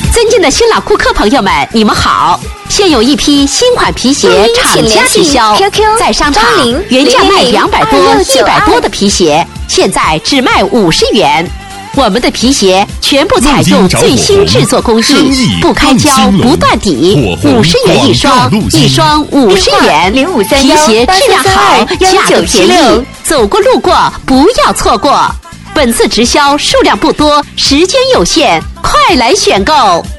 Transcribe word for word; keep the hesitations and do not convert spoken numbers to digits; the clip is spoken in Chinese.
尊敬的新老顾客朋友们，你们好！现有一批新款皮鞋厂家直销，在商场原价卖两百多、一百多的皮鞋，现在只卖五十元。我们的皮鞋全部采用最新制作工艺，不开胶、不断底，五十元一双，一双五十元。皮鞋质量好，价格便宜，走过路过不要错过。本次直销数量不多，时间有限，快来选购！